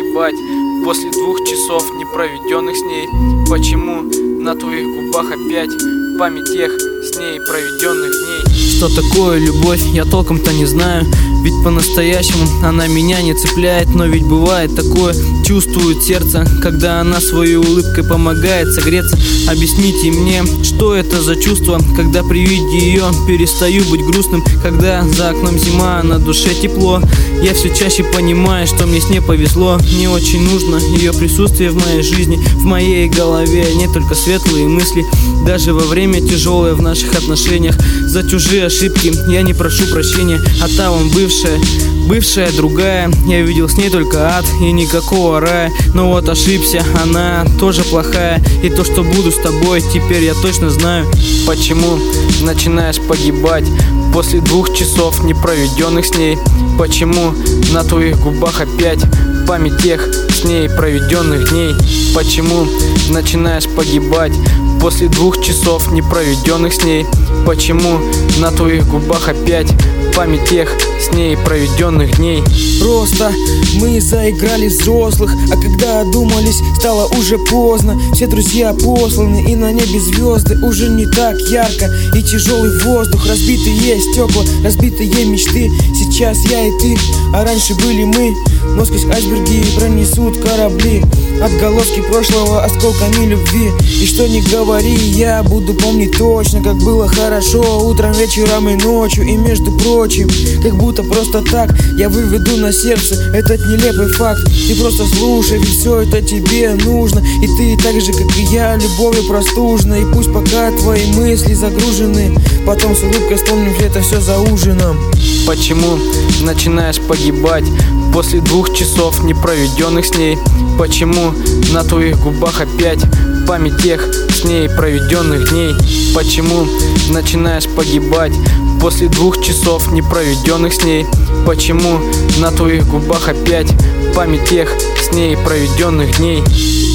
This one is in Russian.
погибать после 2 часов, не проведенных с ней? Почему на твоих губах опять память тех с ней проведенных дней? Что такое любовь, я толком-то не знаю, ведь по-настоящему она меня не цепляет. Но ведь бывает такое, чувствует сердце, когда она своей улыбкой помогает согреться. Объясните мне, что это за чувство, когда при виде ее перестаю быть грустным, когда за окном зима, а на душе тепло. Я все чаще понимаю, что мне с ней повезло. Мне очень нужно ее присутствие в моей жизни, в моей голове не только светлые мысли. Даже во время тяжелое в наших отношениях, за чужие ошибки я не прошу прощения. А та вон бывшая другая, я видел с ней только ад и никакого рая. Но вот ошибся, она тоже плохая, и то, что буду с тобой, теперь я точно знаю. Почему начинаешь погибать после 2 часов, не проведенных с ней? Почему на твоих губах опять память тех с ней проведенных дней? Почему начинаешь погибать после 2 часов, не проведенных с ней? Почему на твоих губах опять память тех с ней проведенных дней? Просто мы заиграли взрослых, а когда одумались, стало уже поздно. Все друзья посланы, и на небе звезды уже не так ярко. И тяжелый воздух, разбитые стекла, разбитые мечты. Сейчас я и ты, а раньше были мы. Но сквозь айсберги пронесут корабли отголоски прошлого осколками любви. И что ни говори, я буду помнить точно, как было хорошо утром, вечером и ночью. И между прочим, как будто просто так я выведу на сердце этот нелепый факт. Ты просто слушай, ведь все это тебе нужно. И ты так же, как и я, любовью простужена. И пусть пока твои мысли загружены, потом с улыбкой вспомним это все за ужином. Почему начинаешь погибать после 2 часов, не проведенных с ней? Почему на твоих губах опять память тех с ней проведенных дней? Почему начинаешь погибать после 2 часов, не проведенных с ней? Почему на твоих губах опять память тех с ней проведенных дней?